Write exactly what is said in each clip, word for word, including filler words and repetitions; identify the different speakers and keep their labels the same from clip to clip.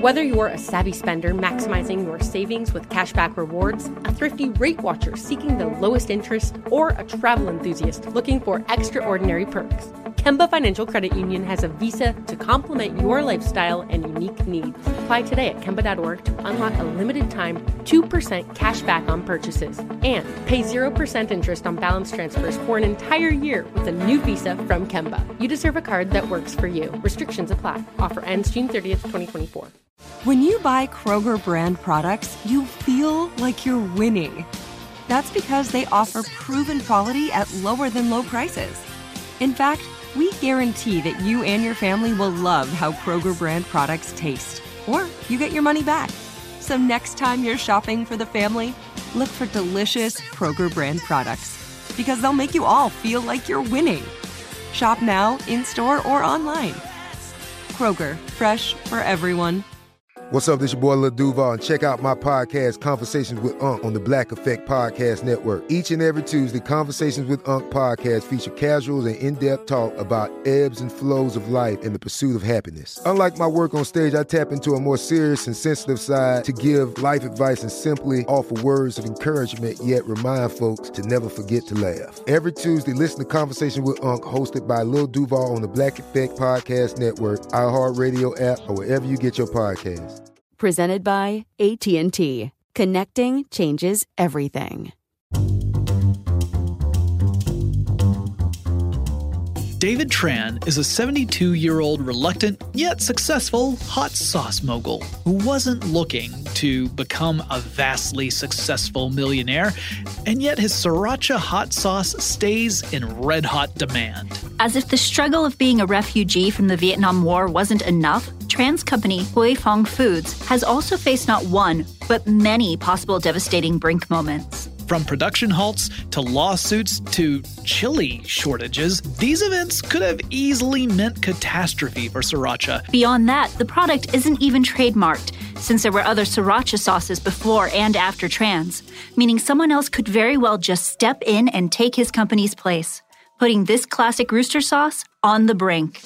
Speaker 1: Whether you're a savvy spender maximizing your savings with cashback rewards, a thrifty rate watcher seeking the lowest interest, or a travel enthusiast looking for extraordinary perks, Kemba Financial Credit Union has a visa to complement your lifestyle and unique needs. Apply today at Kemba dot org to unlock a limited-time two percent cash back on purchases and pay zero percent interest on balance transfers for an entire year with a new visa from Kemba. You deserve a card that works for you. Restrictions apply. Offer ends June thirtieth, twenty twenty-four.
Speaker 2: When you buy Kroger brand products, you feel like you're winning. That's because they offer proven quality at lower than low prices. In fact, we guarantee that you and your family will love how Kroger brand products taste, or you get your money back. So next time you're shopping for the family, look for delicious Kroger brand products, because they'll make you all feel like you're winning. Shop now, in-store, or online. Kroger, fresh for everyone.
Speaker 3: What's up, this your boy Lil Duval, and check out my podcast, Conversations with Unc, on the Black Effect Podcast Network. Each and every Tuesday, Conversations with Unc podcast feature casuals and in-depth talk about ebbs and flows of life and the pursuit of happiness. Unlike my work on stage, I tap into a more serious and sensitive side to give life advice and simply offer words of encouragement, yet remind folks to never forget to laugh. Every Tuesday, listen to Conversations with Unc, hosted by Lil Duval on the Black Effect Podcast Network, iHeartRadio app, or wherever you get your podcasts.
Speaker 4: Presented by A T and T. Connecting changes everything.
Speaker 5: David Tran is a seventy-two-year-old reluctant yet successful hot sauce mogul who wasn't looking to become a vastly successful millionaire, and yet his sriracha hot sauce stays in red-hot demand.
Speaker 6: As if the struggle of being a refugee from the Vietnam War wasn't enough, Tran's company, Huy Fong Foods, has also faced not one, but many possible devastating brink moments.
Speaker 5: From production halts to lawsuits to chili shortages, these events could have easily meant catastrophe for sriracha.
Speaker 6: Beyond that, the product isn't even trademarked, since there were other sriracha sauces before and after Tran's, meaning someone else could very well just step in and take his company's place, putting this classic rooster sauce on the brink.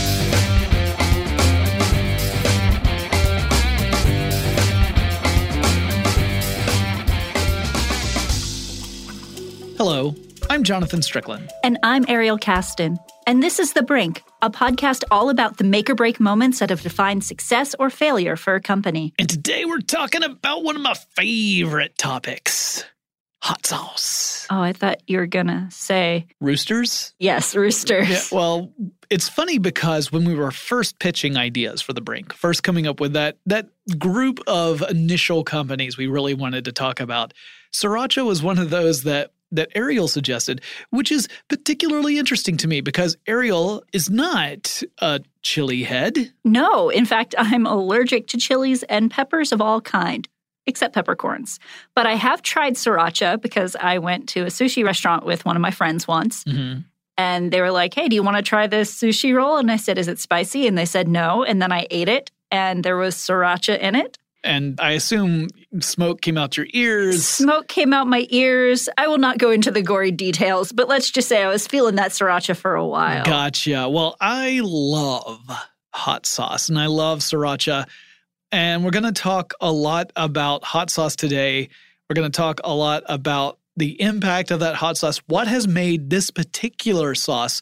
Speaker 5: Hello, I'm Jonathan Strickland.
Speaker 6: And I'm Ariel Caston. And this is The Brink, a podcast all about the make-or-break moments that have defined success or failure for a company.
Speaker 5: And today we're talking about one of my favorite topics, hot sauce.
Speaker 6: Oh, I thought you were going to say...
Speaker 5: Roosters?
Speaker 6: Yes, roosters.
Speaker 5: Yeah, well, it's funny because when we were first pitching ideas for The Brink, first coming up with that, that group of initial companies we really wanted to talk about, sriracha was one of those that that Ariel suggested, which is particularly interesting to me because Ariel is not a chili head.
Speaker 6: No, in fact, I'm allergic to chilies and peppers of all kind, except peppercorns. But I have tried sriracha because I went to a sushi restaurant with one of my friends once. Mm-hmm. And they were like, hey, do you want to try this sushi roll? And I said, is it spicy? And they said no. And then I ate it, and there was sriracha in it.
Speaker 5: And I assume smoke came out your ears.
Speaker 6: Smoke came out my ears. I will not go into the gory details, but let's just say I was feeling that sriracha for a while.
Speaker 5: Gotcha. Well, I love hot sauce, and I love sriracha. And we're going to talk a lot about hot sauce today. We're going to talk a lot about the impact of that hot sauce. What has made this particular sauce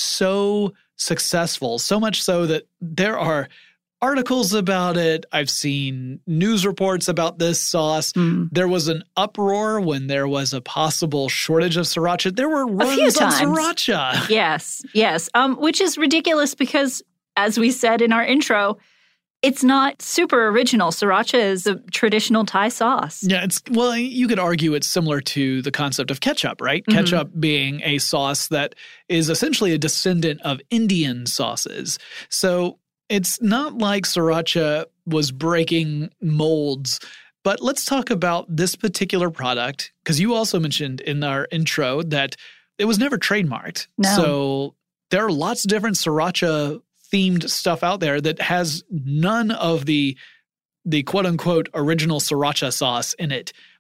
Speaker 5: so successful? So much so that there are articles about it. I've seen news reports about this sauce. Mm. There was an uproar when there was a possible shortage of sriracha. There were runs
Speaker 6: a few times.
Speaker 5: on sriracha.
Speaker 6: Yes, yes. Um, which is ridiculous because, as we said in our intro, it's not super original. Sriracha is a traditional Thai sauce.
Speaker 5: Yeah, it's well, you could argue it's similar to the concept of ketchup, right? Mm-hmm. Ketchup being a sauce that is essentially a descendant of Indian sauces. So it's not like sriracha was breaking molds, but let's talk about this particular product, because you also mentioned in our intro that it was never trademarked.
Speaker 6: No.
Speaker 5: So there are lots of different sriracha-themed stuff out there that has none of the, the quote-unquote original sriracha sauce in it.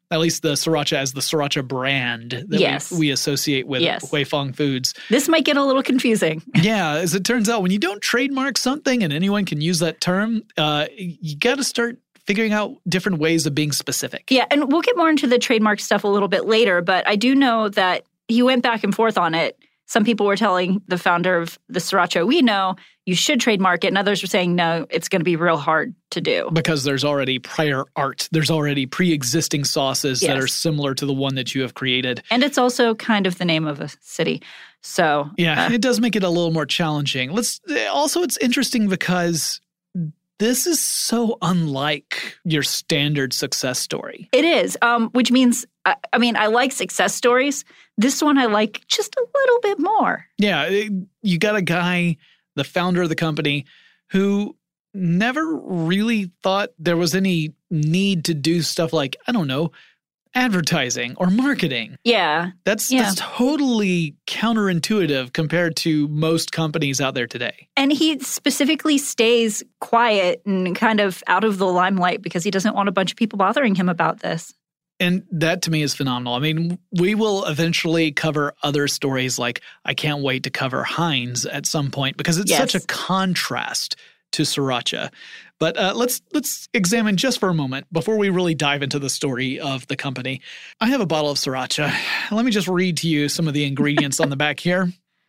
Speaker 5: at least the sriracha as the sriracha brand that
Speaker 6: yes.
Speaker 5: we, we associate with
Speaker 6: yes.
Speaker 5: Huifeng Foods.
Speaker 6: This might get a little confusing.
Speaker 5: Yeah, as it turns out, when you don't trademark something and anyone can use that term, uh, you got to start figuring out different ways of being specific.
Speaker 6: Yeah, and we'll get more into the trademark stuff a little bit later, but I do know that he went back and forth on it. Some people were telling the founder of the sriracha we know, you should trademark it, and others were saying, no, it's going to be real hard to do.
Speaker 5: Because there's already prior art. There's already pre-existing sauces
Speaker 6: yes.
Speaker 5: that are similar to the one that you have created.
Speaker 6: And it's also kind of the name of a city. So
Speaker 5: yeah,
Speaker 6: uh,
Speaker 5: it does make it a little more challenging. Let's also, it's interesting because this is so unlike your standard success story.
Speaker 6: It is, um, which means, I, I mean, I like success stories. This one I like just a little bit more.
Speaker 5: Yeah, it, you got a guy, the founder of the company, who never really thought there was any need to do stuff like, I don't know, advertising or marketing.
Speaker 6: Yeah.
Speaker 5: That's
Speaker 6: yeah.
Speaker 5: that's totally counterintuitive compared to most companies out there today.
Speaker 6: And he specifically stays quiet and kind of out of the limelight because he doesn't want a bunch of people bothering him about this.
Speaker 5: And that to me is phenomenal. I mean, we will eventually cover other stories like I can't wait to cover Heinz at some point because it's
Speaker 6: yes.
Speaker 5: such a contrast to sriracha. But uh, let's let's examine just for a moment before we really dive into the story of the company. I have a bottle of sriracha. Let me just read to you some of the ingredients on the back here.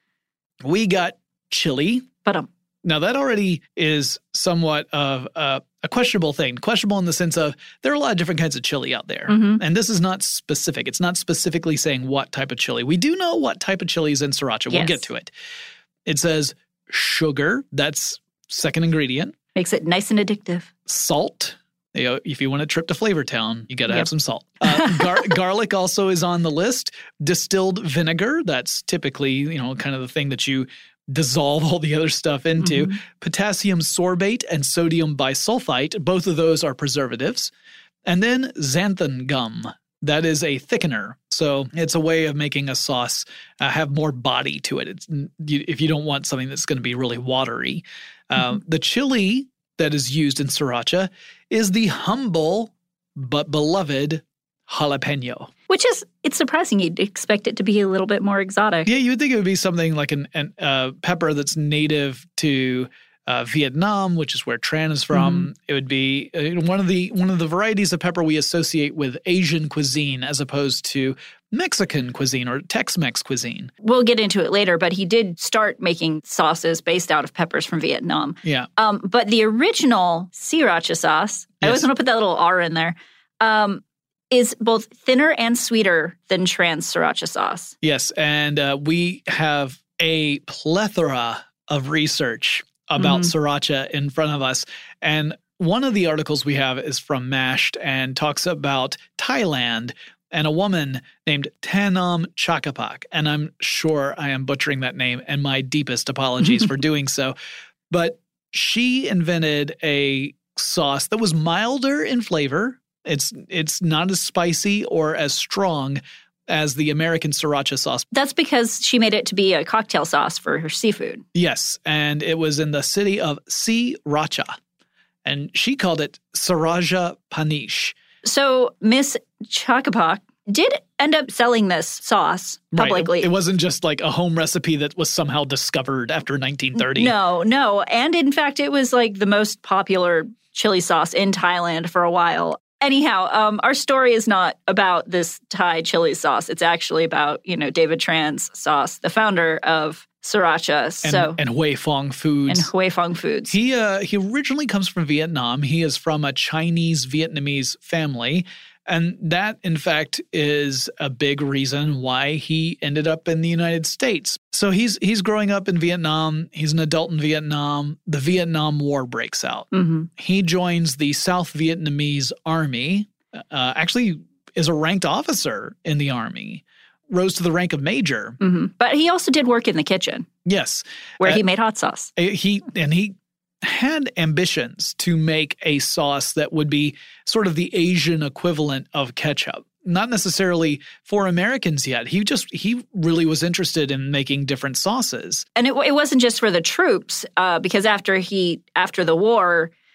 Speaker 5: We got chili.
Speaker 6: But um,
Speaker 5: Now, that already is somewhat of a, a questionable thing. Questionable in the sense of there are a lot of different kinds of chili out there.
Speaker 6: Mm-hmm.
Speaker 5: And this is not specific. It's not specifically saying what type of chili. We do know what type of chili is in sriracha.
Speaker 6: Yes.
Speaker 5: We'll get to it. It says sugar. That's second ingredient.
Speaker 6: Makes it nice and addictive.
Speaker 5: Salt. You know, if you want a trip to Flavor Town, you got to
Speaker 6: Yep.
Speaker 5: have some salt. Uh, gar- garlic also is on the list. Distilled vinegar. That's typically, you know, kind of the thing that you dissolve all the other stuff into.
Speaker 6: Mm-hmm.
Speaker 5: Potassium sorbate and sodium bisulfite, both of those are preservatives. And then xanthan gum. That is a thickener. So it's a way of making a sauce uh, have more body to it. It's, you, if you don't want something that's going to be really watery. Uh,
Speaker 6: Mm-hmm.
Speaker 5: The chili that is used in sriracha is the humble but beloved jalapeno.
Speaker 6: Which is, it's surprising you'd expect it to be a little bit more exotic.
Speaker 5: Yeah, you would think it would be something like an, an uh, pepper that's native to uh, Vietnam, which is where Tran is from.
Speaker 6: Mm-hmm.
Speaker 5: It would be uh, one of the one of the varieties of pepper we associate with Asian cuisine as opposed to Mexican cuisine or Tex-Mex cuisine.
Speaker 6: We'll get into it later, but he did start making sauces based out of peppers from Vietnam.
Speaker 5: Yeah.
Speaker 6: Um, but the original sriracha sauce, I
Speaker 5: Yes.
Speaker 6: always want to put that little R in there, um, is both thinner and sweeter than Tran's sriracha sauce.
Speaker 5: Yes, and uh, we have a plethora of research about
Speaker 6: Mhm.
Speaker 5: sriracha in front of us. And one of the articles we have is from Mashed and talks about Thailand and a woman named Tanam Chakapak. And I'm sure I am butchering that name, and my deepest apologies for doing so. But she invented a sauce that was milder in flavor. It's it's not as spicy or as strong as the American sriracha sauce.
Speaker 6: That's because she made it to be a cocktail sauce for her seafood.
Speaker 5: Yes, and it was in the city of Sriracha. And she called it Sriracha Panish.
Speaker 6: So Miss Chakapak did end up selling this sauce publicly.
Speaker 5: Right. It, it wasn't just like a home recipe that was somehow discovered after nineteen thirty.
Speaker 6: No, no. And in fact, it was like the most popular chili sauce in Thailand for a while. Anyhow, um, our story is not about this Thai chili sauce. It's actually about, you know, David Tran's sauce, the founder of Sriracha.
Speaker 5: And,
Speaker 6: So
Speaker 5: and Huifeng Foods.
Speaker 6: and Huifeng Foods.
Speaker 5: He uh, he originally comes from Vietnam. He is from a Chinese-Vietnamese family. And that, in fact, is a big reason why he ended up in the United States. So he's he's growing up in Vietnam. He's an adult in Vietnam. The Vietnam War breaks out.
Speaker 6: Mm-hmm.
Speaker 5: He joins the South Vietnamese Army, uh, actually is a ranked officer in the Army, rose to the rank of major.
Speaker 6: Mm-hmm. But he also did work in the kitchen
Speaker 5: Yes.
Speaker 6: where
Speaker 5: Uh,
Speaker 6: he made hot sauce.
Speaker 5: He and he had ambitions to make a sauce that would be sort of the Asian equivalent of ketchup. Not necessarily for Americans yet. He just he really was interested in making different sauces.
Speaker 6: And it, it wasn't just for the troops, uh, because after he after the war,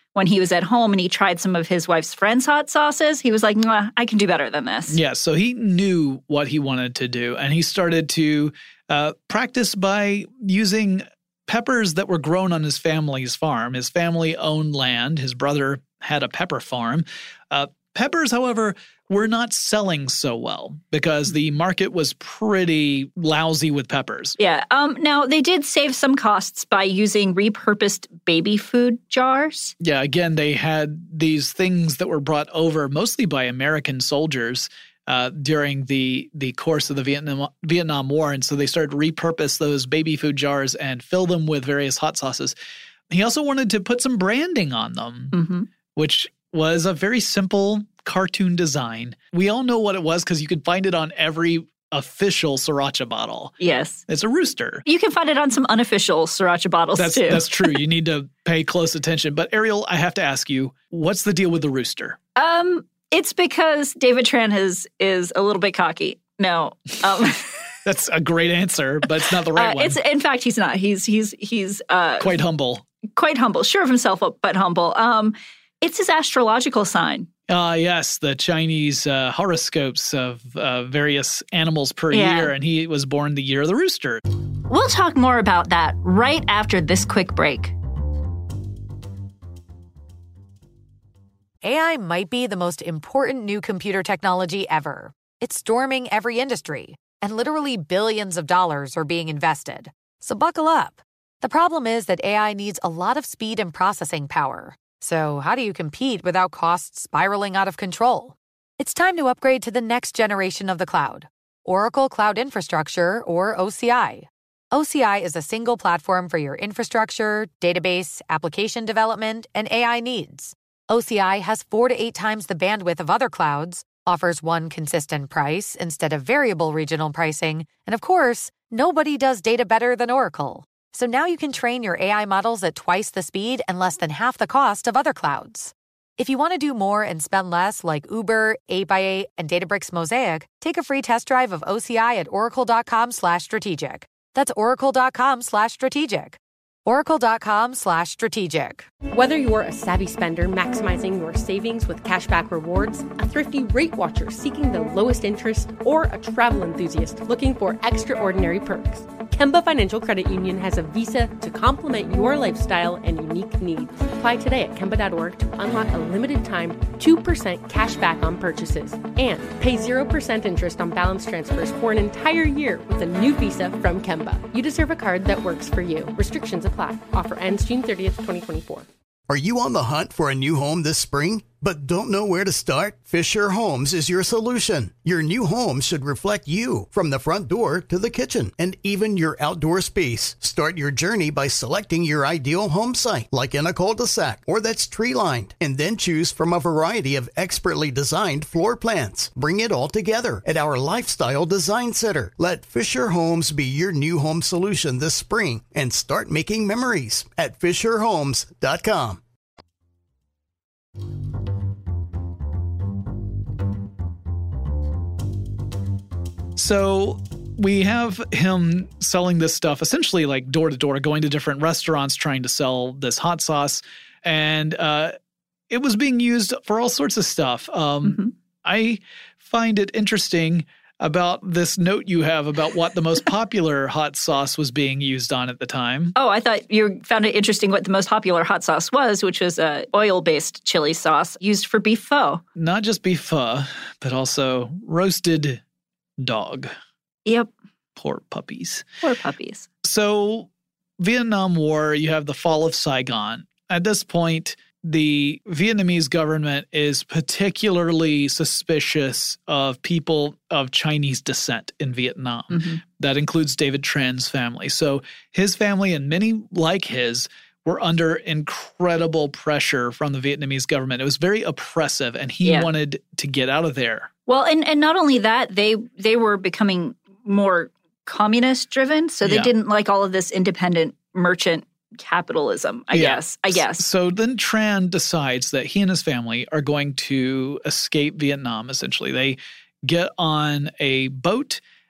Speaker 6: when he was at home and he tried some of his wife's friends' hot sauces, he was like, nah, I can do better than this.
Speaker 5: Yeah, so he knew what he wanted to do, and he started to uh, practice by using peppers that were grown on his family's farm. His family owned land. His brother had a pepper farm. Uh, peppers, however, were not selling so well because the market was pretty lousy with peppers.
Speaker 6: Yeah. Um, now, they did save some costs by using repurposed baby food jars.
Speaker 5: Yeah, again, they had these things that were brought over mostly by American soldiers uh, during the the course of the Vietnam Vietnam War. And so they started to repurpose those baby food jars and fill them with various hot sauces. He also wanted to put some branding on them,
Speaker 6: Mm-hmm.
Speaker 5: which was a very simple cartoon design. We all know what it was because you could find it on every official Sriracha bottle.
Speaker 6: Yes.
Speaker 5: It's a rooster.
Speaker 6: You can find it on some unofficial Sriracha bottles,
Speaker 5: That's
Speaker 6: too.
Speaker 5: that's true. You need to pay close attention. But Ariel, I have to ask you, what's the deal with the rooster?
Speaker 6: Um, it's because David Tran is, is a little bit cocky. No. Um,
Speaker 5: That's a great answer, but it's not the right
Speaker 6: uh,
Speaker 5: one.
Speaker 6: it's in fact, he's not. He's he's he's uh,
Speaker 5: Quite humble.
Speaker 6: quite humble, sure of himself, but humble. Um, it's his astrological sign.
Speaker 5: Ah, uh, yes, the Chinese uh, horoscopes of uh, various animals per
Speaker 6: Yeah.
Speaker 5: year, and he was born the year of the rooster.
Speaker 6: We'll talk more about that right after this quick break.
Speaker 7: A I might be the most important new computer technology ever. It's storming every industry, and literally billions of dollars are being invested. So buckle up. The problem is that A I needs a lot of speed and processing power. So how do you compete without costs spiraling out of control? It's time to upgrade to the next generation of the cloud, Oracle Cloud Infrastructure, or O C I. O C I is a single platform for your infrastructure, database, application development, and A I needs. O C I has four to eight times the bandwidth of other clouds, offers one consistent price instead of variable regional pricing, and of course, nobody does data better than Oracle. So now you can train your A I models at twice the speed and less than half the cost of other clouds. If you want to do more and spend less like Uber, eight by eight, and Databricks Mosaic, take a free test drive of O C I at oracle.com slash strategic. That's oracle.com slash strategic. Oracle.com slash strategic.
Speaker 1: Whether you're a savvy spender maximizing your savings with cashback rewards, a thrifty rate watcher seeking the lowest interest, or a travel enthusiast looking for extraordinary perks, Kemba Financial Credit Union has a visa to complement your lifestyle and unique needs. Apply today at Kemba dot org to unlock a limited time two percent cash back on purchases and pay zero percent interest on balance transfers for an entire year with a new visa from Kemba. You deserve a card that works for you. Restrictions apply. Offer ends June thirtieth, twenty twenty-four.
Speaker 8: Are you on the hunt for a new home this spring, but don't know where to start? Fisher Homes is your solution. Your new home should reflect you, from the front door to the kitchen, and even your outdoor space. Start your journey by selecting your ideal home site, like in a cul-de-sac or that's tree-lined, and then choose from a variety of expertly designed floor plans. Bring it all together at our Lifestyle Design Center. Let Fisher Homes be your new home solution this spring and start making memories at fisher homes dot com.
Speaker 5: So we have him selling this stuff essentially like door to door, going to different restaurants trying to sell this hot sauce. And uh, it was being used for all sorts of stuff. Um,
Speaker 6: Mm-hmm.
Speaker 5: I find it interesting about this note you have about what the most popular hot sauce was being used on at the time.
Speaker 6: Oh, I thought you found it interesting what the most popular hot sauce was, which was a oil-based chili sauce used for beef pho.
Speaker 5: Not just beef pho, but also roasted dog.
Speaker 6: Yep.
Speaker 5: Poor puppies.
Speaker 6: Poor puppies.
Speaker 5: So, Vietnam War, you have the fall of Saigon. At this point, the Vietnamese government is particularly suspicious of people of Chinese descent in Vietnam.
Speaker 6: Mm-hmm.
Speaker 5: That includes David Tran's family. So his family and many like his were under incredible pressure from the Vietnamese government. It was very oppressive, and he
Speaker 6: Yeah.
Speaker 5: wanted to get out of there.
Speaker 6: Well, and, and not only that, they they were becoming more communist driven, so they
Speaker 5: Yeah.
Speaker 6: didn't like all of this independent merchant capitalism, I
Speaker 5: Yeah.
Speaker 6: guess. I guess.
Speaker 5: So then Tran decides that he and his family are going to escape Vietnam, essentially. They get on a boat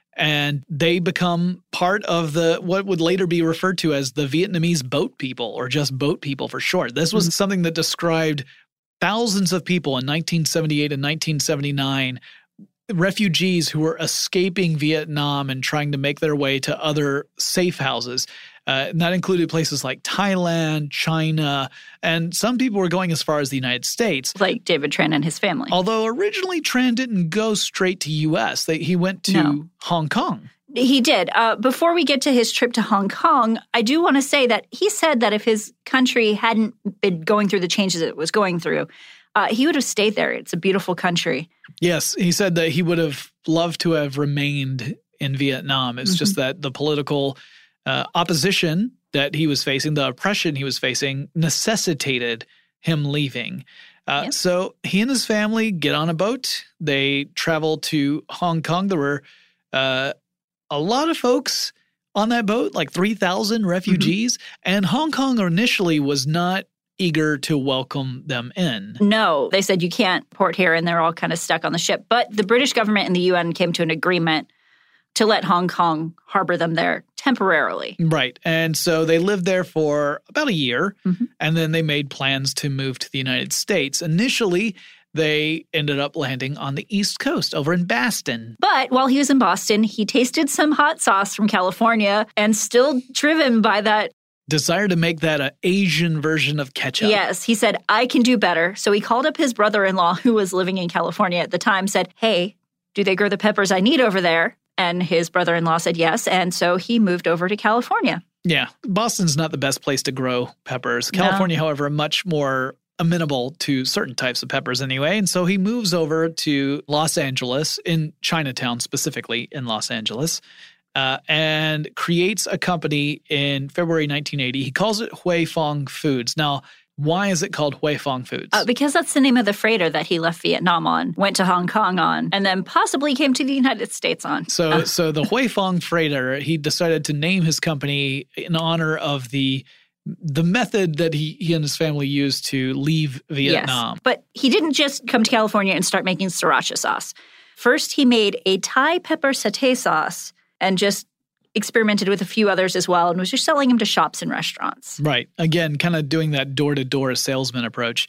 Speaker 5: And they become part of the what would later be referred to as the Vietnamese boat people, or just boat people for short. This was mm-hmm. something that described thousands of people in nineteen seventy-eight and nineteen seventy-nine, refugees who were escaping Vietnam and trying to make their way to other safe houses. Uh, and that included places like Thailand, China, and some people were going as far as the United States.
Speaker 6: Like David Tran and his family.
Speaker 5: Although originally Tran didn't go straight to U S. They, he went to
Speaker 6: no.
Speaker 5: Hong Kong.
Speaker 6: He did. Uh, before we get to his trip to Hong Kong, I do want to say that he said that if his country hadn't been going through the changes it was going through, uh, he would have stayed there. It's a beautiful country.
Speaker 5: Yes, he said that he would have loved to have remained in Vietnam. It's mm-hmm. just that the political uh, opposition that he was facing, the oppression he was facing, necessitated him leaving. Uh, yep. So he and his family get on a boat. They travel to Hong Kong. There were uh, a lot of folks on that boat, like three thousand refugees. Mm-hmm. And Hong Kong initially was not eager to welcome them in.
Speaker 6: No, they said you can't port here, and they're all kind of stuck on the ship. But the British government and the U N came to an agreement to let Hong Kong harbor them there temporarily.
Speaker 5: Right. And so they lived there for about a year,
Speaker 6: mm-hmm.
Speaker 5: and then they made plans to move to the United States. Initially, they ended up landing on the East Coast over in Boston.
Speaker 6: But while he was in Boston, he tasted some hot sauce from California, and still driven by that
Speaker 5: desire to make that an Asian version of ketchup.
Speaker 6: Yes. He said, I can do better. So he called up his brother-in-law, who was living in California at the time, said, hey, do they grow the peppers I need over there? And his brother-in-law said yes. And so he moved over to California.
Speaker 5: Yeah. Boston's not the best place to grow peppers. California, no. however, much more amenable to certain types of peppers anyway. And so he moves over to Los Angeles, in Chinatown specifically in Los Angeles, uh, and creates a company in February nineteen eighty. He calls it Huy Fong Foods. Now, why is it called Huy Fong Foods?
Speaker 6: Uh, because that's the name of the freighter that he left Vietnam on, went to Hong Kong on, and then possibly came to the United States on.
Speaker 5: So
Speaker 6: uh.
Speaker 5: so the Huy Fong freighter, he decided to name his company in honor of the the method that he, he and his family used to leave Vietnam.
Speaker 6: Yes, but he didn't just come to California and start making sriracha sauce. First, he made a Thai pepper satay sauce and just experimented with a few others as well, and was just selling them to shops and restaurants.
Speaker 5: Right. Again, kind of doing that door-to-door salesman approach.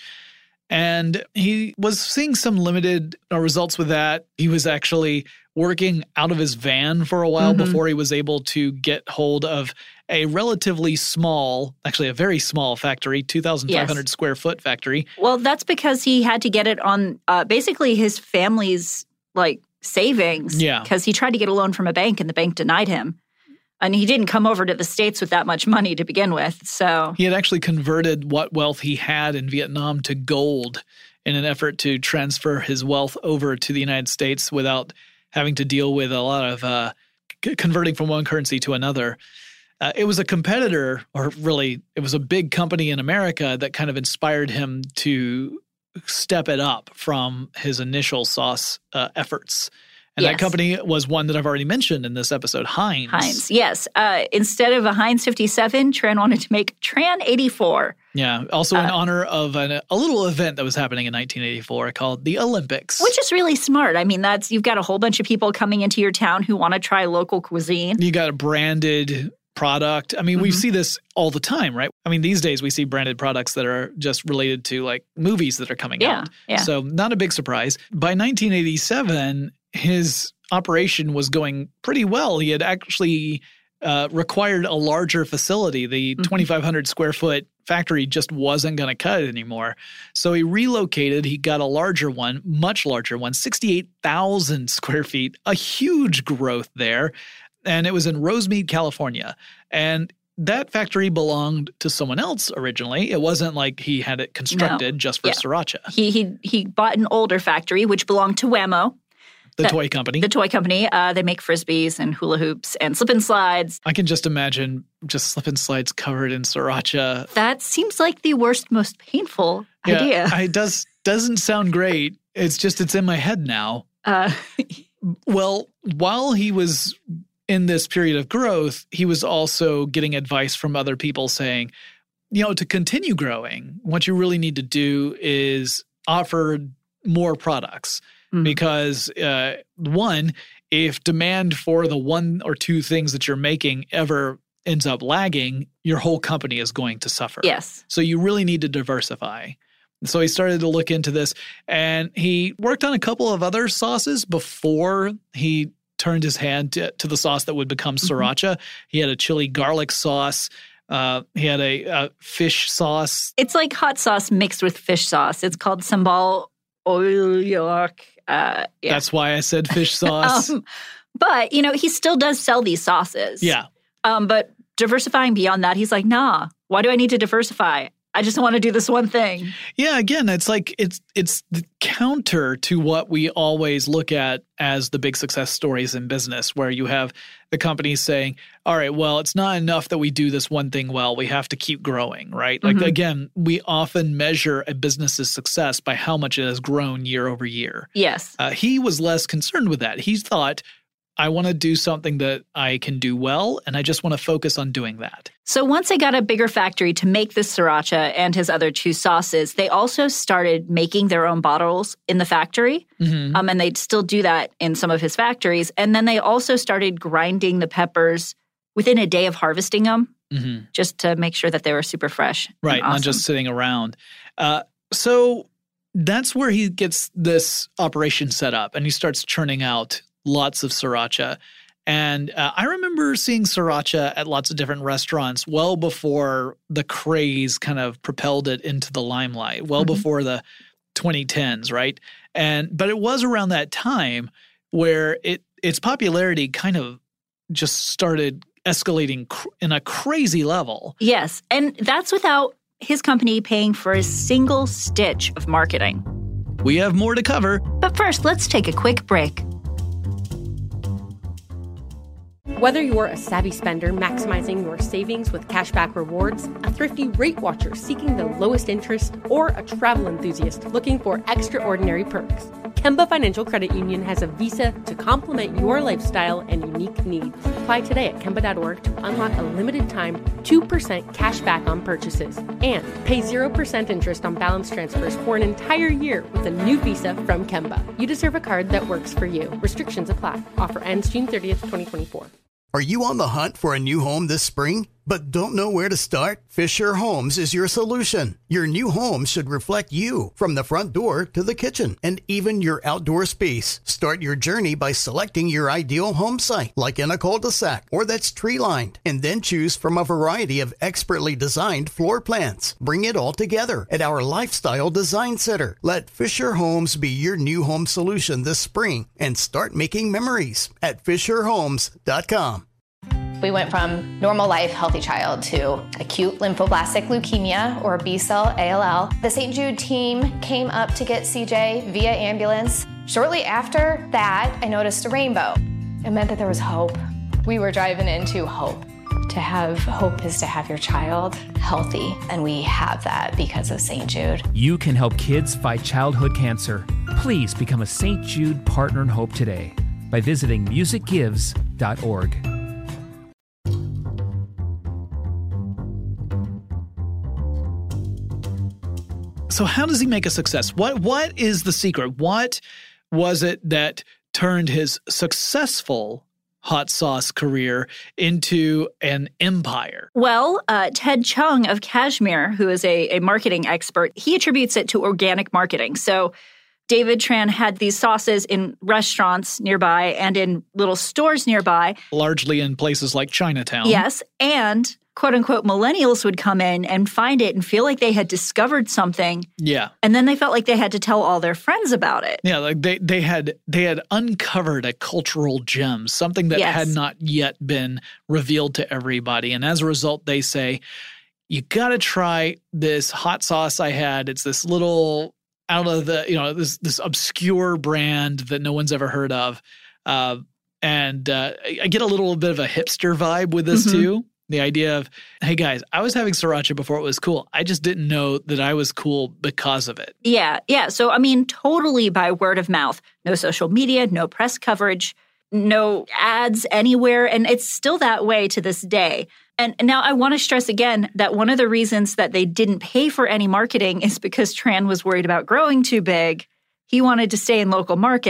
Speaker 5: And he was seeing some limited results with that. He was actually working out of his van for a while mm-hmm. before he was able to get hold of a relatively small, actually a very small factory, two thousand five hundred yes. square foot factory.
Speaker 6: Well, that's because he had to get it on uh, basically his family's like savings.
Speaker 5: Yeah.
Speaker 6: Because he tried to get a loan from a bank and the bank denied him. And he didn't come over to the States with that much money to begin with, so.
Speaker 5: He had actually converted what wealth he had in Vietnam to gold in an effort to transfer his wealth over to the United States without having to deal with a lot of uh, c- converting from one currency to another. Uh, it was a competitor, or really, it was a big company in America that kind of inspired him to step it up from his initial sauce uh, efforts. And
Speaker 6: yes.
Speaker 5: that company was one that I've already mentioned in this episode, Heinz.
Speaker 6: Heinz, yes. Uh, instead of a Heinz fifty-seven, Tran wanted to make Tran eighty-four.
Speaker 5: Yeah, also in
Speaker 6: uh,
Speaker 5: honor of an, a little event that was happening in nineteen eighty-four called the Olympics.
Speaker 6: Which is really smart. I mean, that's you've got a whole bunch of people coming into your town who want to try local cuisine.
Speaker 5: You got a branded product. I mean, mm-hmm. we see this all the time, right? I mean, these days we see branded products that are just related to like movies that are coming
Speaker 6: yeah,
Speaker 5: out.
Speaker 6: Yeah.
Speaker 5: So not a big surprise. By nineteen eighty-seven, his operation was going pretty well. He had actually uh, required a larger facility. The mm-hmm. twenty-five hundred square foot factory just wasn't going to cut it anymore. So he relocated. He got a larger one, much larger one, sixty-eight thousand square feet, a huge growth there. And it was in Rosemead, California. And that factory belonged to someone else originally. It wasn't like he had it constructed
Speaker 6: no.
Speaker 5: just for
Speaker 6: yeah.
Speaker 5: sriracha.
Speaker 6: He, he, he bought an older factory, which belonged to Wham-O.
Speaker 5: The
Speaker 6: that,
Speaker 5: toy company.
Speaker 6: The toy company. Uh, they make Frisbees and hula hoops and slip and slides.
Speaker 5: I can just imagine just slip and slides covered in sriracha.
Speaker 6: That seems like the worst, most painful
Speaker 5: yeah,
Speaker 6: idea.
Speaker 5: It does, doesn't sound great. It's just, it's in my head now.
Speaker 6: Uh,
Speaker 5: well, while he was in this period of growth, he was also getting advice from other people saying, you know, to continue growing, what you really need to do is offer more products. Mm. Because uh, one, if demand for the one or two things that you're making ever ends up lagging, your whole company is going to suffer.
Speaker 6: Yes.
Speaker 5: So you really need to diversify. So he started to look into this, and he worked on a couple of other sauces before he turned his hand to, to the sauce that would become sriracha. Mm-hmm. He had a chili garlic sauce. Uh, he had a, a fish sauce.
Speaker 6: It's like hot sauce mixed with fish sauce. It's called sambal oyak. Uh, yeah.
Speaker 5: That's why I said fish sauce.
Speaker 6: um, but, you know, he still does sell these sauces.
Speaker 5: Yeah.
Speaker 6: Um, but diversifying beyond that, he's like, nah, why do I need to diversify? I just want to do this one thing.
Speaker 5: Yeah, again, it's like it's it's the counter to what we always look at as the big success stories in business, where you have the companies saying, all right, well, it's not enough that we do this one thing well. We have to keep growing, right? Like, mm-hmm. again, we often measure a business's success by how much it has grown year over year.
Speaker 6: Yes.
Speaker 5: Uh, he was less concerned with that. He thought, I want to do something that I can do well, and I just want to focus on doing that.
Speaker 6: So once they got a bigger factory to make this sriracha and his other two sauces, they also started making their own bottles in the factory. Mm-hmm. Um, and they'd still do that in some of his factories. And then they also started grinding the peppers within a day of harvesting them, mm-hmm. just to make sure that they were super fresh.
Speaker 5: Right,
Speaker 6: awesome.
Speaker 5: Not just sitting around. Uh, so that's where he gets this operation set up, and he starts churning out lots of sriracha. And uh, I remember seeing sriracha at lots of different restaurants well before the craze kind of propelled it into the limelight, well mm-hmm. before the twenty tens, right? And but it was around that time where it its popularity kind of just started escalating cr- in a crazy level.
Speaker 6: Yes, and that's without his company paying for a single stitch of marketing.
Speaker 5: We have more to cover.
Speaker 6: But first, let's take a quick break.
Speaker 1: Whether you're a savvy spender maximizing your savings with cashback rewards, a thrifty rate watcher seeking the lowest interest, or a travel enthusiast looking for extraordinary perks, Kemba Financial Credit Union has a visa to complement your lifestyle and unique needs. Apply today at Kemba dot org to unlock a limited time two percent cash back on purchases and pay zero percent interest on balance transfers for an entire year with a new visa from Kemba. You deserve a card that works for you. Restrictions apply. Offer ends June thirtieth, twenty twenty-four.
Speaker 8: Are you on the hunt for a new home this spring, but don't know where to start? Fisher Homes is your solution. Your new home should reflect you, from the front door to the kitchen, and even your outdoor space. Start your journey by selecting your ideal home site, like in a cul-de-sac or that's tree-lined, and then choose from a variety of expertly designed floor plans. Bring it all together at our Lifestyle Design Center. Let Fisher Homes be your new home solution this spring and start making memories at fisher homes dot com.
Speaker 9: We went from normal life, healthy child to acute lymphoblastic leukemia, or B-cell A L L. The Saint Jude team came up to get C J via ambulance. Shortly after that, I noticed a rainbow. It meant that there was hope. We were driving into hope. To have hope is to have your child healthy, and we have that because of Saint Jude.
Speaker 10: You can help kids fight childhood cancer. Please become a Saint Jude Partner in Hope today by visiting music gives dot org.
Speaker 5: So how does he make a success? What What is the secret? What was it that turned his successful hot sauce career into an empire?
Speaker 6: Well, uh, Ted Chung of Cashmere, who is a, a marketing expert, he attributes it to organic marketing. So David Tran had these sauces in restaurants nearby and in little stores nearby.
Speaker 5: Largely in places like Chinatown.
Speaker 6: Yes, and quote-unquote millennials would come in and find it and feel like they had discovered something.
Speaker 5: Yeah.
Speaker 6: And then they felt like they had to tell all their friends about it.
Speaker 5: Yeah, like they they had they had uncovered a cultural gem, something that
Speaker 6: yes.
Speaker 5: had not yet been revealed to everybody. And as a result, they say, you got to try this hot sauce I had. It's this little out of the, you know, this this obscure brand that no one's ever heard of. Uh, and uh, I get a little bit of a hipster vibe with this mm-hmm. too. The idea of, hey guys, I was having sriracha before it was cool. I just didn't know that I was cool because of it.
Speaker 6: Yeah, yeah. So, I mean, totally by word of mouth. No social media, no press coverage, no ads anywhere. And it's still that way to this day. And now I want to stress again that one of the reasons that they didn't pay for any marketing is because Tran was worried about growing too big. He wanted to stay in local markets.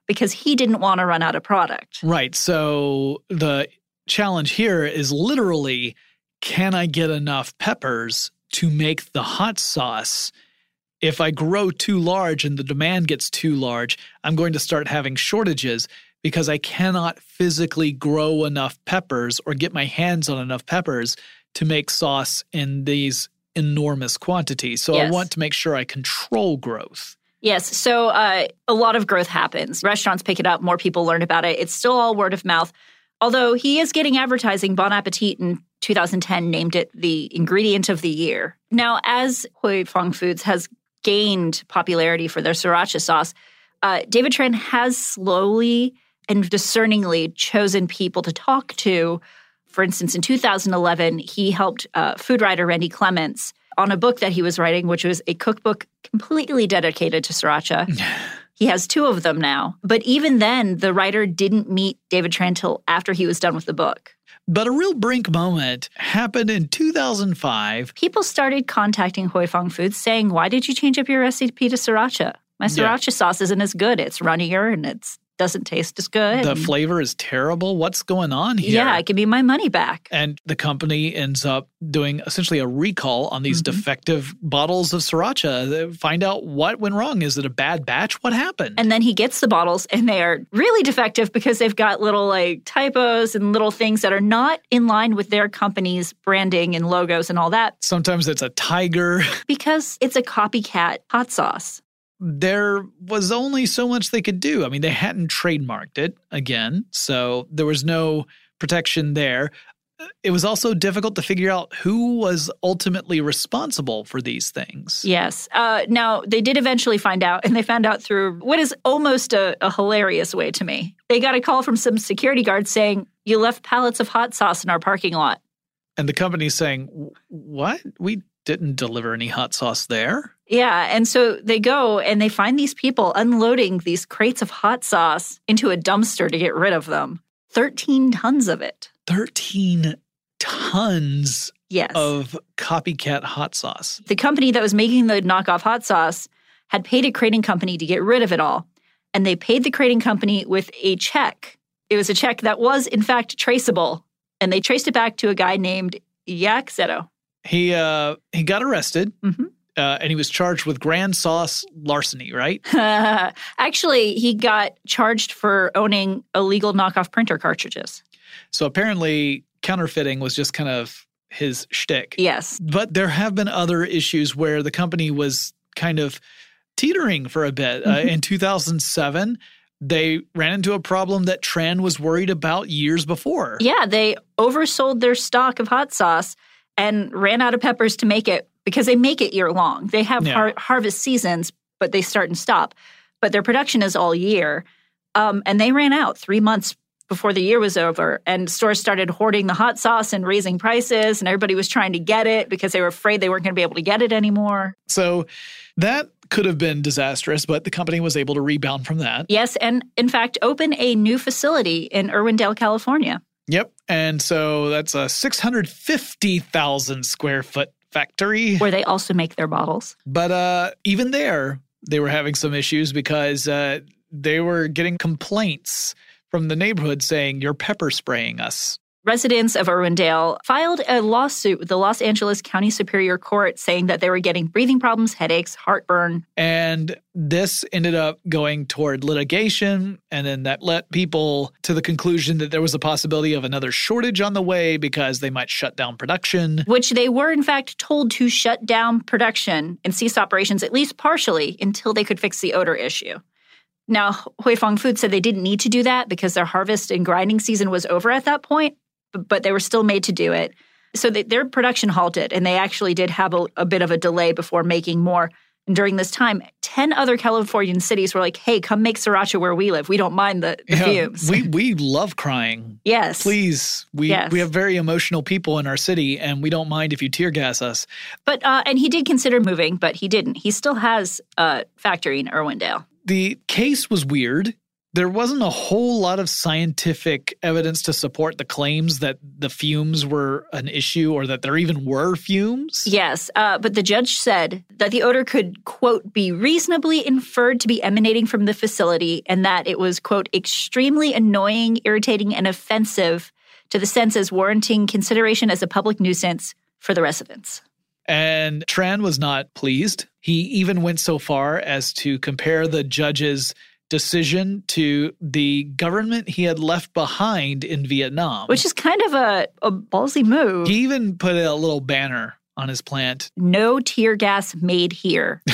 Speaker 6: because he didn't want to run out of product.
Speaker 5: Right. So the challenge here is literally, can I get enough peppers to make the hot sauce? If I grow too large and the demand gets too large, I'm going to start having shortages because I cannot physically grow enough peppers or get my hands on enough peppers to make sauce in these enormous quantities. So
Speaker 6: Yes.
Speaker 5: I want to make sure I control growth.
Speaker 6: Yes. So uh, a lot of growth happens. Restaurants pick it up. More people learn about it. It's still all word of mouth. Although he is getting advertising, Bon Appetit in two thousand ten named it the ingredient of the year. Now, as Huy Fong Foods has gained popularity for their sriracha sauce, uh, David Tran has slowly and discerningly chosen people to talk to. For instance, in two thousand eleven, he helped uh, food writer Randy Clements on a book that he was writing, which was a cookbook completely dedicated to sriracha. He has two of them now. But even then, the writer didn't meet David Tran till after he was done with the book.
Speaker 5: But a real brink moment happened in two thousand five.
Speaker 6: People started contacting Huy Fong Foods saying, why did you change up your recipe to sriracha? My sriracha
Speaker 5: Yeah.
Speaker 6: sauce isn't as good. It's runnier and it doesn't taste as good.
Speaker 5: The
Speaker 6: And
Speaker 5: flavor is terrible. What's going on here?
Speaker 6: yeah, give me my money back.
Speaker 5: And the company ends up doing essentially a recall on these
Speaker 6: Mm-hmm.
Speaker 5: defective bottles of sriracha. They find out what went wrong. Is it a bad batch? What happened?
Speaker 6: And then he gets the bottles and they are really defective because they've got little like typos and little things that are not in line with their company's branding and logos and all that
Speaker 5: Sometimes it's a tiger.
Speaker 6: because it's a copycat hot sauce.
Speaker 5: There was only so much they could do. I mean, they hadn't trademarked it again, so there was no protection there. It was also difficult to figure out who was ultimately responsible for these things.
Speaker 6: Yes. Uh, now, they did eventually find out, and they found out through what is almost a, a hilarious way to me. They got a call from some security guards saying, you left pallets of hot sauce in our parking lot.
Speaker 5: And the company's saying, what? We didn't deliver any hot sauce there.
Speaker 6: Yeah, and so they go and they find these people unloading these crates of hot sauce into a dumpster to get rid of them. thirteen tons of it.
Speaker 5: thirteen tons
Speaker 6: Yes.
Speaker 5: of copycat hot sauce.
Speaker 6: The company that was making the knockoff hot sauce had paid a crating company to get rid of it all. And they paid the crating company with a check. It was a check that was, in fact, traceable. And they traced it back to a guy named Yak Zeto.
Speaker 5: He uh, he got arrested,
Speaker 6: Mhm.
Speaker 5: uh, and he was charged with grand sauce larceny, right?
Speaker 6: Actually, he got charged for owning illegal knockoff printer cartridges.
Speaker 5: So apparently counterfeiting was just kind of his shtick.
Speaker 6: Yes.
Speaker 5: But there have been other issues where the company was kind of teetering for a bit. Uh, in two thousand seven, they ran into a problem that Tran was worried about years before.
Speaker 6: Yeah, they oversold their stock of hot sauce and ran out of peppers to make it because they make it year long. They have
Speaker 5: Yeah.
Speaker 6: har- harvest seasons, but they start and stop. But their production is all year. Um, and they ran out three months before the year was over. And stores started hoarding the hot sauce and raising prices. And everybody was trying to get it because they were afraid they weren't going to be able to get it anymore.
Speaker 5: So that could have been disastrous, but the company was able to rebound from that.
Speaker 6: Yes, and in fact, open a new facility in Irwindale, California.
Speaker 5: Yep. And so that's a six hundred fifty thousand square foot factory.
Speaker 6: Where they also make their bottles.
Speaker 5: But uh, even there, they were having some issues because uh, they were getting complaints from the neighborhood saying, you're pepper spraying us.
Speaker 6: Residents of Irwindale filed a lawsuit with the Los Angeles County Superior Court saying that they were getting breathing problems, headaches, heartburn.
Speaker 5: And this ended up going toward litigation, and then that led people to the conclusion that there was a possibility of another shortage on the way because they might shut down production.
Speaker 6: Which they were, in fact, told to shut down production and cease operations, at least partially, until they could fix the odor issue. Now, Huy Fong Foods said they didn't need to do that because their harvest and grinding season was over at that point, but they were still made to do it. So they, their production halted, and they actually did have a, a bit of a delay before making more. And during this time, ten other Californian cities were like, hey, come make sriracha where we live. We don't mind the, the
Speaker 5: Yeah,
Speaker 6: fumes.
Speaker 5: we we love crying.
Speaker 6: Yes.
Speaker 5: Please. We
Speaker 6: Yes.
Speaker 5: we have very emotional people in our city, and we don't mind if you tear gas us.
Speaker 6: But uh, and he did consider moving, but he didn't. He still has a factory in Irwindale.
Speaker 5: The case was weird there wasn't a whole lot of scientific evidence to support the claims that the fumes were an issue or that there even were fumes.
Speaker 6: Yes, uh, but the judge said that the odor could, quote, be reasonably inferred to be emanating from the facility and that it was, quote, extremely annoying, irritating, and offensive to the senses, warranting consideration as a public nuisance for the residents.
Speaker 5: And Tran was not pleased. He even went so far as to compare the judge's decision to the government he had left behind in Vietnam.
Speaker 6: Which is kind of a, a ballsy move.
Speaker 5: He even put a little banner on his plant.
Speaker 6: No tear gas made here.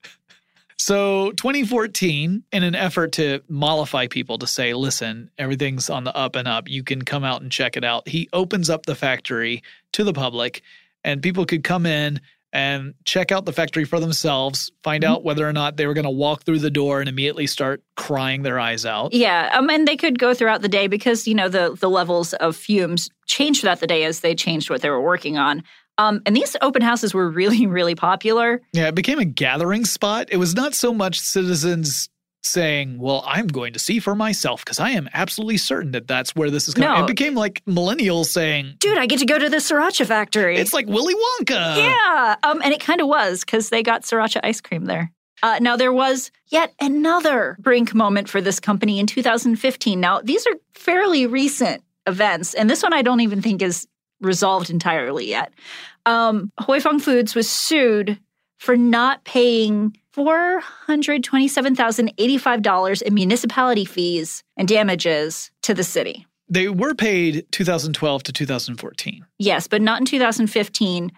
Speaker 5: So twenty fourteen, in an effort to mollify people to say, listen, everything's on the up and up, you can come out and check it out, he opens up the factory to the public and people could come in and check out the factory for themselves, find out whether or not they were going to walk through the door and immediately start crying their eyes out.
Speaker 6: Yeah, um, and they could go throughout the day because, you know, the, the levels of fumes changed throughout the day as they changed what they were working on. Um, and these open houses were really, really popular.
Speaker 5: Yeah, it became a gathering spot. It was not so much citizens saying, well, I'm going to see for myself because I am absolutely certain that that's where this is coming.
Speaker 6: No.
Speaker 5: It became like millennials saying,
Speaker 6: dude, I get to go to the Sriracha factory.
Speaker 5: It's like Willy Wonka.
Speaker 6: Yeah, um, and it kind of was because they got Sriracha ice cream there. Uh, now, there was yet another brink moment for this company in two thousand fifteen. Now, these are fairly recent events, and this one I don't even think is resolved entirely yet. Um, Huy Fong Foods was sued for not paying four hundred twenty-seven thousand eighty-five dollars in municipality fees and damages to the city.
Speaker 5: They were paid two thousand twelve to two thousand fourteen.
Speaker 6: Yes, but not in two thousand fifteen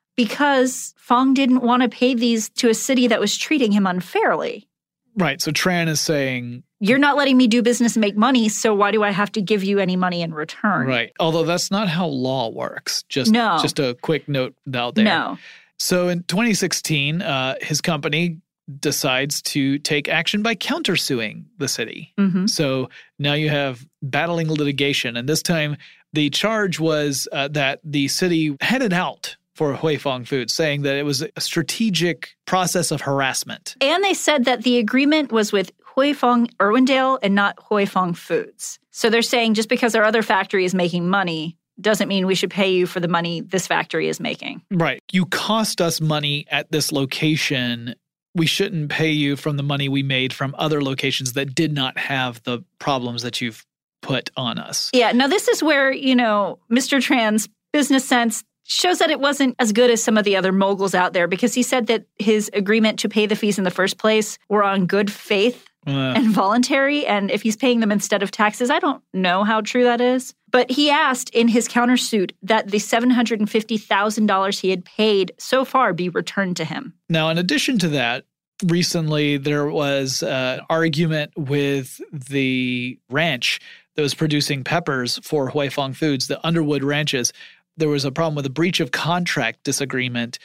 Speaker 6: because Fong didn't want to pay these to a city that was treating him unfairly.
Speaker 5: Right, so Tran is saying,
Speaker 6: you're not letting me do business and make money, so why do I have to give you any money in return?
Speaker 5: Right, although that's not how law works. Just,
Speaker 6: no.
Speaker 5: just a quick note out there.
Speaker 6: No.
Speaker 5: So in twenty sixteen, uh, his company decides to take action by countersuing the city.
Speaker 6: Mm-hmm.
Speaker 5: So now you have battling litigation. And this time the charge was uh, that the city headed out for Huy Fong Foods, saying that it was a strategic process of harassment.
Speaker 6: And they said that the agreement was with Huy Fong Irwindale and not Huy Fong Foods. So they're saying just because our other factory is making money doesn't mean we should pay you for the money this factory is making.
Speaker 5: Right. You cost us money at this location. We shouldn't pay you from the money we made from other locations that did not have the problems that you've put on us.
Speaker 6: Yeah. Now, this is where, you know, Mister Tran's business sense shows that it wasn't as good as some of the other moguls out there because he said that his agreement to pay the fees in the first place were on good faith uh. and voluntary. And if he's paying them instead of taxes, I don't know how true that is. But he asked in his countersuit that the seven hundred fifty thousand dollars he had paid so far be returned to him.
Speaker 5: Now, in addition to that, recently there was an argument with the ranch that was producing peppers for Huy Fong Foods, the Underwood Ranches. There was a problem with a breach of contract disagreement.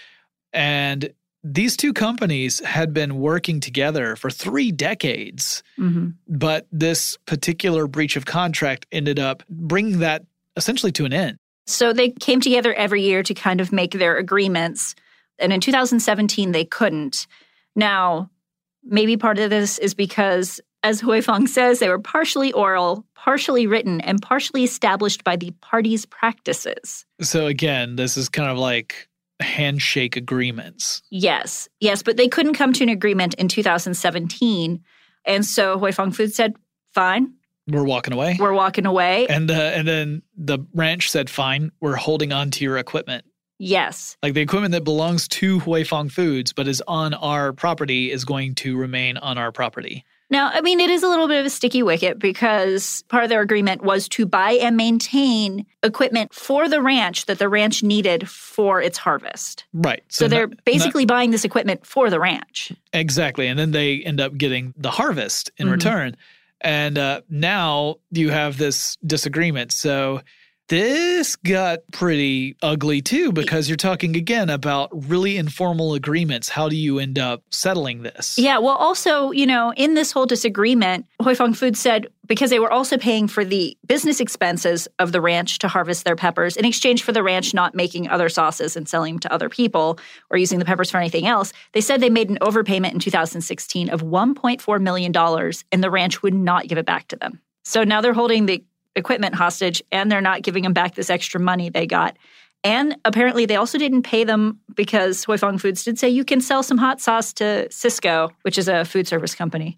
Speaker 5: And these two companies had been working together for three decades.
Speaker 6: Mm-hmm.
Speaker 5: But this particular breach of contract ended up bringing that essentially to an end.
Speaker 6: So they came together every year to kind of make their agreements. And in two thousand seventeen, they couldn't. Now, maybe part of this is because, as Huy Fong says, they were partially oral, partially written, and partially established by the parties' practices.
Speaker 5: So again, this is kind of like handshake agreements.
Speaker 6: Yes, yes, but they couldn't come to an agreement in two thousand seventeen. And so Huy Fong Foods said, fine.
Speaker 5: We're walking away.
Speaker 6: We're walking away.
Speaker 5: And uh, and then the ranch said, fine, we're holding on to your equipment.
Speaker 6: Yes.
Speaker 5: Like the equipment that belongs to Huy Fong Foods but is on our property is going to remain on our property.
Speaker 6: Now, I mean, it is a little bit of a sticky wicket because part of their agreement was to buy and maintain equipment for the ranch that the ranch needed for its harvest.
Speaker 5: Right.
Speaker 6: So, so they're not, basically not, buying this equipment for the ranch.
Speaker 5: Exactly. And then they end up getting the harvest in mm-hmm. return. And uh, now you have this disagreement. So This got pretty ugly too, because you're talking again about really informal agreements. How do you end up settling this?
Speaker 6: Yeah, well, also, you know, in this whole disagreement, Huy Fong Foods said because they were also paying for the business expenses of the ranch to harvest their peppers in exchange for the ranch not making other sauces and selling them to other people or using the peppers for anything else, they said they made an overpayment in two thousand sixteen of one point four million dollars, and the ranch would not give it back to them. So now they're holding the equipment hostage, and they're not giving them back this extra money they got. And apparently they also didn't pay them because Huy Fong Foods did say you can sell some hot sauce to Sysco, which is a food service company.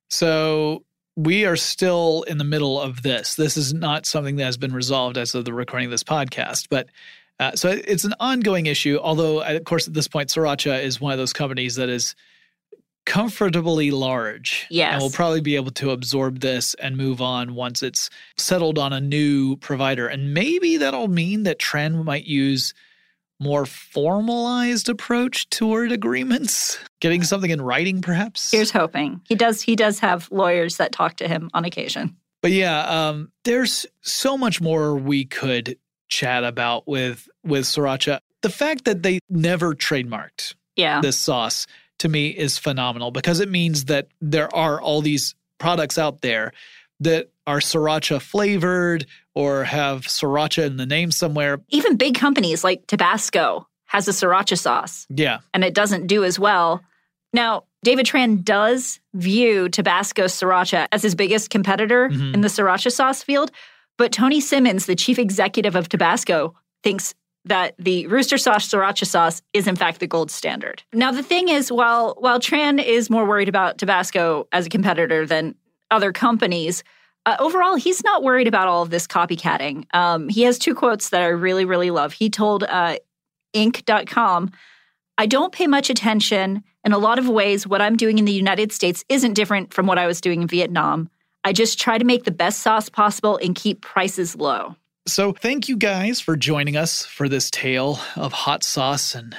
Speaker 5: So we are still in the middle of this. This is not something that has been resolved as of the recording of this podcast. But uh, so it's an ongoing issue, although, of course, at this point, Sriracha is one of those companies that is comfortably large.
Speaker 6: Yes.
Speaker 5: And we'll probably be able to absorb this and move on once it's settled on a new provider. And maybe that'll mean that Tran might use more formalized approach toward agreements, getting something in writing perhaps.
Speaker 6: Here's hoping. He does he does have lawyers that talk to him on occasion.
Speaker 5: But yeah, um, there's so much more we could chat about with with Sriracha. The fact that they never trademarked
Speaker 6: yeah.
Speaker 5: this sauce to me is phenomenal, because it means that there are all these products out there that are Sriracha flavored or have Sriracha in the name somewhere.
Speaker 6: Even big companies like Tabasco has a Sriracha sauce.
Speaker 5: Yeah.
Speaker 6: And it doesn't do as well. Now, David Tran does view Tabasco Sriracha as his biggest competitor mm-hmm. in the Sriracha sauce field, but Tony Simmons, the chief executive of Tabasco, thinks that the Rooster Sauce Sriracha sauce is in fact the gold standard. Now, the thing is, while while Tran is more worried about Tabasco as a competitor than other companies, uh, overall, he's not worried about all of this copycatting. Um, he has two quotes that I really, really love. He told uh, Inc dot com, "I don't pay much attention. In a lot of ways, what I'm doing in the United States isn't different from what I was doing in Vietnam. I just try to make the best sauce possible and keep prices low."
Speaker 5: So thank you guys for joining us for this tale of hot sauce and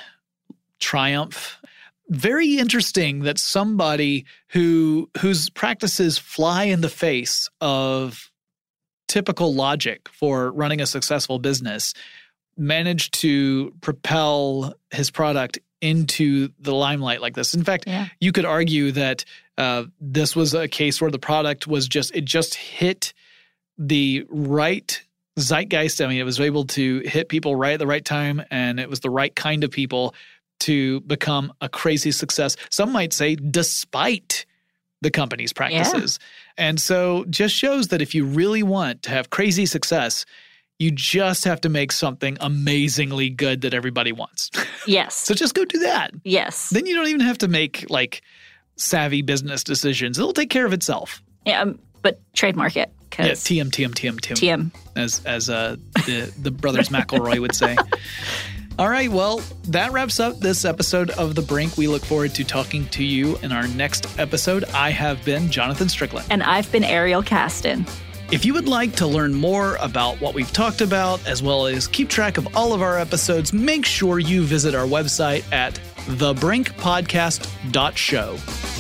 Speaker 5: triumph. Very interesting that somebody who whose practices fly in the face of typical logic for running a successful business managed to propel his product into the limelight like this. In fact,
Speaker 6: yeah.
Speaker 5: you could argue that uh, this was a case where the product was just, it just hit the right zeitgeist. I mean, it was able to hit people right at the right time, and it was the right kind of people to become a crazy success. Some might say despite the company's practices. Yeah. And so just shows that if you really want to have crazy success, you just have to make something amazingly good that everybody wants.
Speaker 6: Yes.
Speaker 5: So just go do that.
Speaker 6: Yes.
Speaker 5: Then you don't even have to make like savvy business decisions. It'll take care of itself.
Speaker 6: Yeah, um, but trademark it.
Speaker 5: Yeah, T M, T M, T M, T M.
Speaker 6: T M.
Speaker 5: As, as uh, the, the brothers McElroy would say. All right, well, that wraps up this episode of The Brink. We look forward to talking to you in our next episode. I have been Jonathan Strickland.
Speaker 6: And I've been Ariel Caston.
Speaker 5: If you would like to learn more about what we've talked about, as well as keep track of all of our episodes, make sure you visit our website at the brink podcast dot show.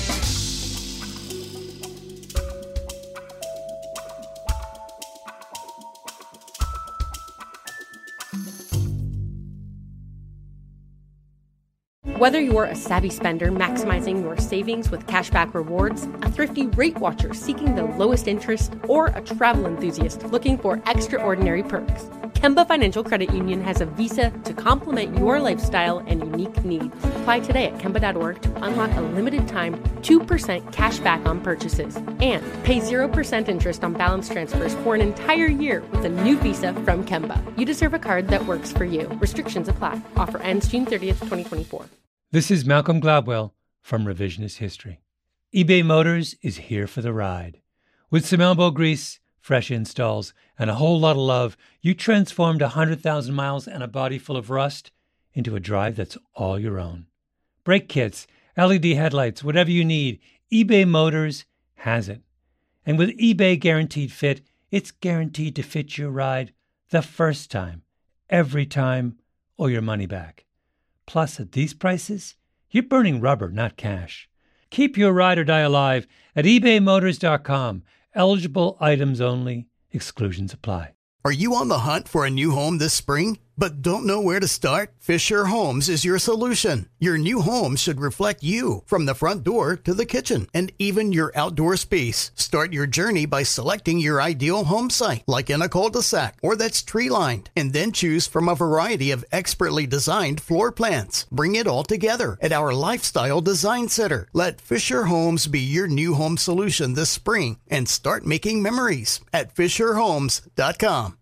Speaker 1: Whether you're a savvy spender maximizing your savings with cashback rewards, a thrifty rate watcher seeking the lowest interest, or a travel enthusiast looking for extraordinary perks, Kemba Financial Credit Union has a visa to complement your lifestyle and unique needs. Apply today at Kemba dot org to unlock a limited time two percent cash back on purchases and pay zero percent interest on balance transfers for an entire year with a new visa from Kemba. You deserve a card that works for you. Restrictions apply. Offer ends June thirtieth, twenty twenty-four.
Speaker 11: This is Malcolm Gladwell from Revisionist History. eBay Motors is here for the ride. With some elbow grease, fresh installs, and a whole lot of love, you transformed one hundred thousand miles and a body full of rust into a drive that's all your own. Brake kits, L E D headlights, whatever you need, eBay Motors has it. And with eBay Guaranteed Fit, it's guaranteed to fit your ride the first time, every time, or your money back. Plus, at these prices, you're burning rubber, not cash. Keep your ride or die alive at ebay motors dot com. Eligible items only. Exclusions apply.
Speaker 8: Are you on the hunt for a new home this spring, but don't know where to start? Fisher Homes is your solution. Your new home should reflect you, from the front door to the kitchen, and even your outdoor space. Start your journey by selecting your ideal home site, like in a cul-de-sac or that's tree-lined, and then choose from a variety of expertly designed floor plans. Bring it all together at our Lifestyle Design Center. Let Fisher Homes be your new home solution this spring and start making memories at fisher homes dot com.